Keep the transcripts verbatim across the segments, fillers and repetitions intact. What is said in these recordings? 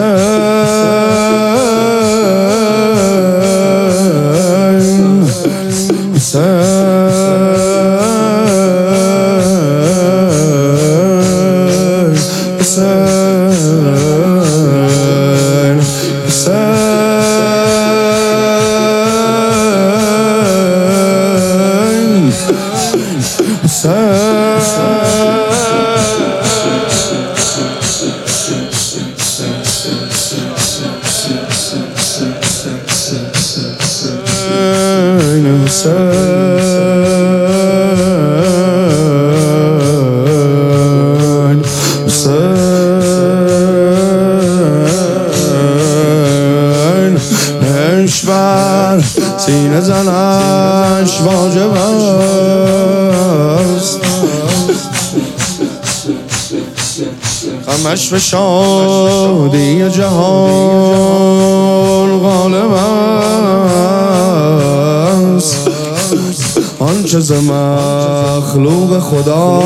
سینه زنش واجب است، غمش به شادی جهان غالب است. آنچه ز مخلوق خدا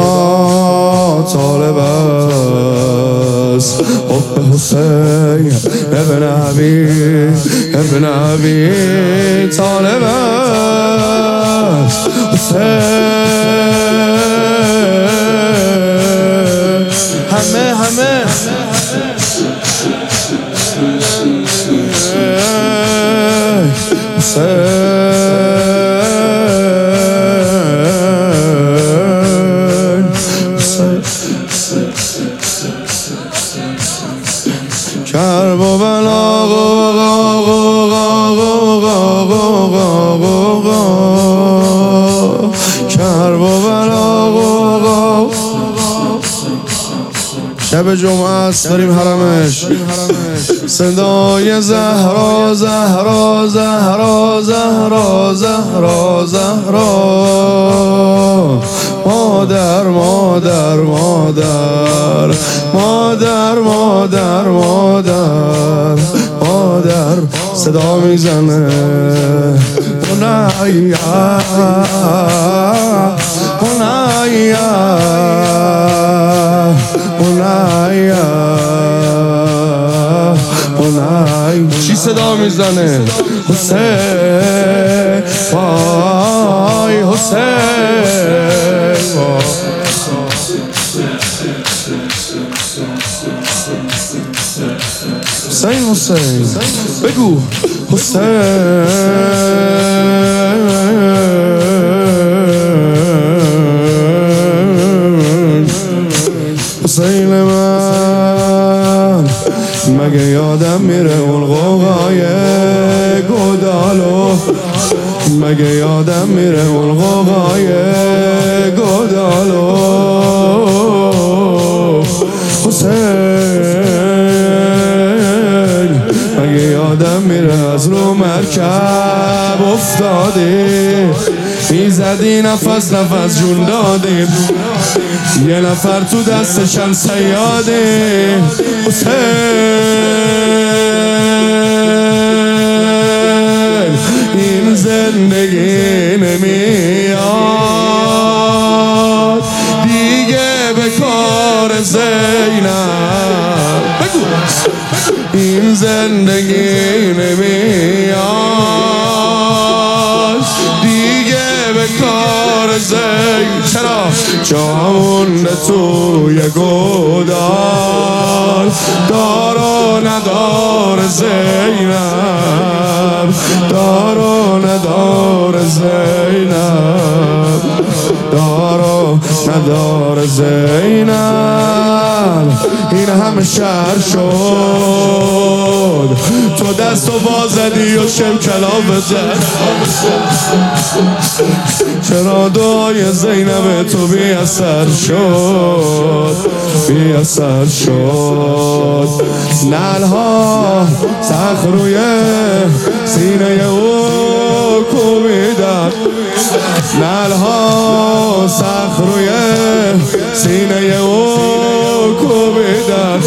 طالب است، حب حسین ابن علی ابن علی طالب است. حسین همه همه کرب و بلا کرب و بلا شب جمعه است بریم حرمش. صدای زهرا زهرا زهرا زهرا زهرا زهرا مادر مادر مادر مادر مادر مادر مادر صدا میزنه هنایا هنایا هنایا هنایا چی صدا میزنه؟ حسین وای حسین حسین حسین بگو حسین حسین من مگه یادم میره اون قوقای گودالو، مگه یادم میره اون قوقای گودالو. حسین مگه یادم میره از رو مرکب افتادی، میزدی نفس نفس جون دادی، یه نفر تو دستشم سیاده. حسین این زندگی نمیاد دیگه به کار زینب. بگو این زندگی نمیاد دیگه به کار زینب. چرا؟ جامون توی گودال دار و ندار زینب، دار و ندار زینب، دار و ندار زینب. این همه شهر شد تو دست و بازدی و شم کلاب زد. چرا دعای زینب تو بی اثر شد، بی اثر شد. نلها سخ روی سینه او کوبیدن، نلها سخ روی سینه او کوبیدن،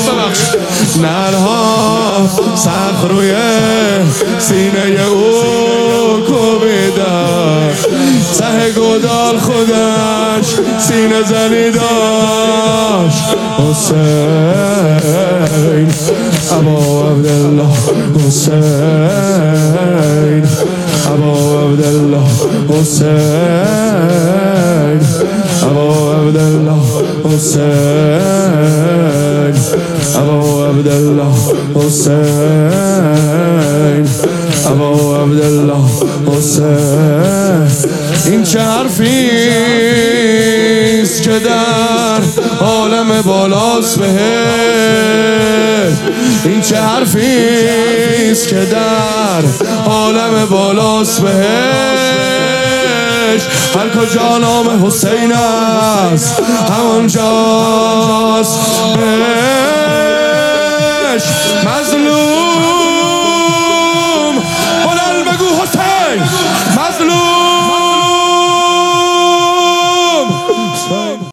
نلها سخ روی سینه او کوبیدن. ته گودال خودش سینه زنی داشت. حسین ابا عبدالله حسین ابا عبدالله حسین ابا عبدالله حسین ابا عبدالله حسین ابا عبدالله حسین. این چه حرفیست که در عالم بالاست بهت؟ این چه حرفیست که در عالم بالاست بهش؟ هر کجا نام حسین است همانجاست